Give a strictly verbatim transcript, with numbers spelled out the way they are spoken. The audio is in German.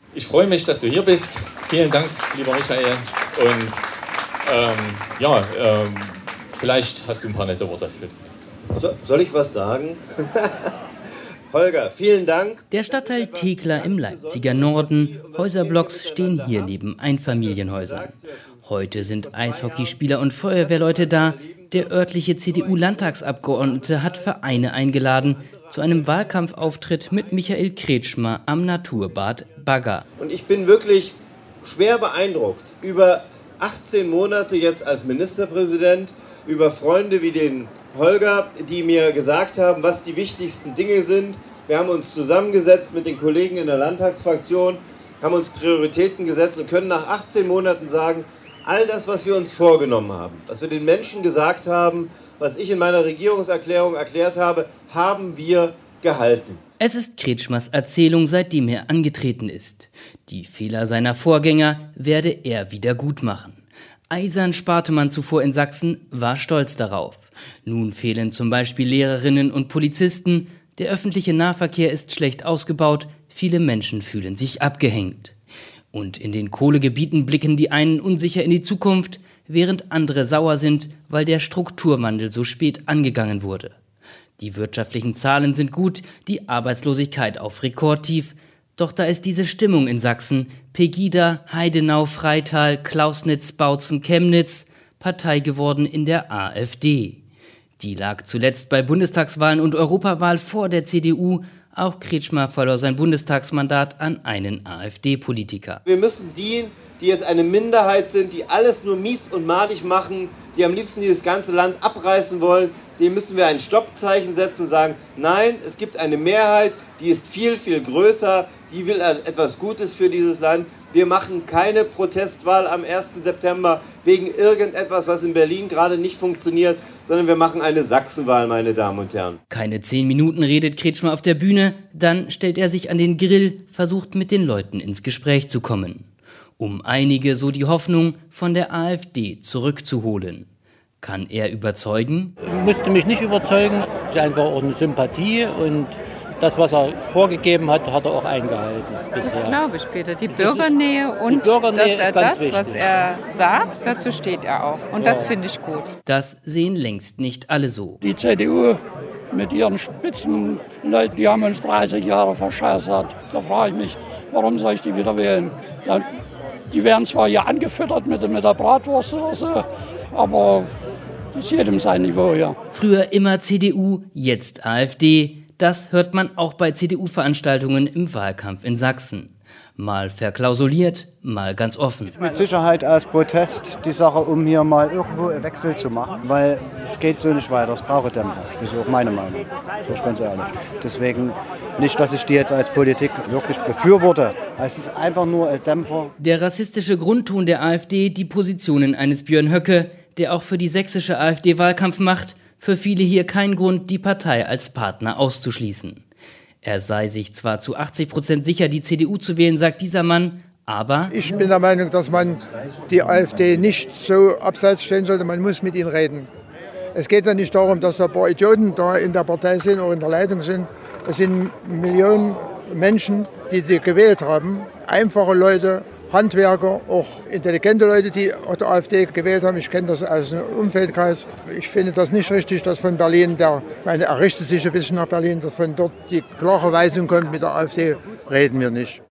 Ich freue mich, dass du hier bist. Vielen Dank, lieber Michael. Und ähm, ja, ähm, vielleicht hast du ein paar nette Worte für dich. So, soll ich was sagen? Holger, vielen Dank. Der Stadtteil Thekla im Leipziger Norden. Häuserblocks stehen hier neben Einfamilienhäusern. Heute sind Eishockeyspieler und Feuerwehrleute da. Der örtliche C D U-Landtagsabgeordnete hat Vereine eingeladen zu einem Wahlkampfauftritt mit Michael Kretschmer am Naturbad Bagger. Und ich bin wirklich schwer beeindruckt über achtzehn Monate jetzt als Ministerpräsident, über Freunde wie den Holger, die mir gesagt haben, was die wichtigsten Dinge sind. Wir haben uns zusammengesetzt mit den Kollegen in der Landtagsfraktion, haben uns Prioritäten gesetzt und können nach achtzehn Monaten sagen, all das, was wir uns vorgenommen haben, was wir den Menschen gesagt haben, was ich in meiner Regierungserklärung erklärt habe, haben wir gehalten. Es ist Kretschmers Erzählung, seitdem er angetreten ist. Die Fehler seiner Vorgänger werde er wieder gut machen. Eisern sparte man zuvor in Sachsen, war stolz darauf. Nun fehlen zum Beispiel Lehrerinnen und Polizisten, der öffentliche Nahverkehr ist schlecht ausgebaut, viele Menschen fühlen sich abgehängt. Und in den Kohlegebieten blicken die einen unsicher in die Zukunft, während andere sauer sind, weil der Strukturwandel so spät angegangen wurde. Die wirtschaftlichen Zahlen sind gut, die Arbeitslosigkeit auf Rekordtief. Doch da ist diese Stimmung in Sachsen. Pegida, Heidenau, Freital, Klausnitz, Bautzen, Chemnitz, Partei geworden in der AfD. Die lag zuletzt bei Bundestagswahlen und Europawahl vor der C D U. Auch Kretschmer verlor sein Bundestagsmandat an einen AfD-Politiker. Wir müssen die, die jetzt eine Minderheit sind, die alles nur mies und madig machen, die am liebsten dieses ganze Land abreißen wollen, dem müssen wir ein Stoppzeichen setzen und sagen, nein, es gibt eine Mehrheit, die ist viel, viel größer, die will etwas Gutes für dieses Land. Wir machen keine Protestwahl am ersten September wegen irgendetwas, was in Berlin gerade nicht funktioniert, sondern wir machen eine Sachsenwahl, meine Damen und Herren. Keine zehn Minuten redet Kretschmer auf der Bühne, dann stellt er sich an den Grill, versucht mit den Leuten ins Gespräch zu kommen. Um einige, so die Hoffnung, von der AfD zurückzuholen. Kann er überzeugen? Ich musste mich nicht überzeugen, es ist einfach eine Sympathie und das, was er vorgegeben hat, hat er auch eingehalten bisher. Das glaube ich, Peter. Die Bürgernähe und die Bürgernähe, dass er das, wichtig. Was er sagt, dazu steht er auch. Und ja. Das finde ich gut. Das sehen längst nicht alle so. Die C D U mit ihren Spitzenleuten, die haben uns dreißig Jahre verscheißert. Da frage ich mich, warum soll ich die wieder wählen? Die werden zwar hier angefüttert mit, mit der Bratwurst oder so, aber das ist jedem sein Niveau hier. Früher immer C D U, jetzt AfD. Das hört man auch bei C D U-Veranstaltungen im Wahlkampf in Sachsen. Mal verklausuliert, mal ganz offen. Mit Sicherheit als Protest die Sache, um hier mal irgendwo einen Wechsel zu machen, weil es geht so nicht weiter, es braucht Dämpfer. Das ist auch meine Meinung, so ist ganz ehrlich. Deswegen nicht, dass ich die jetzt als Politik wirklich befürworte, es ist einfach nur ein Dämpfer. Der rassistische Grundton der AfD, die Positionen eines Björn Höcke, der auch für die sächsische AfD Wahlkampf macht, für viele hier kein Grund, die Partei als Partner auszuschließen. Er sei sich zwar zu achtzig Prozent sicher, die C D U zu wählen, sagt dieser Mann, aber... Ich bin der Meinung, dass man die AfD nicht so abseits stellen sollte, man muss mit ihnen reden. Es geht ja nicht darum, dass da ein paar Idioten da in der Partei sind oder in der Leitung sind. Es sind Millionen Menschen, die sie gewählt haben, einfache Leute, Handwerker, auch intelligente Leute, die die AfD gewählt haben. Ich kenne das aus einem Umfeldkreis. Ich finde das nicht richtig, dass von Berlin, der, ich meine, er richtet sich ein bisschen nach Berlin, dass von dort die klare Weisung kommt, mit der AfD reden wir nicht.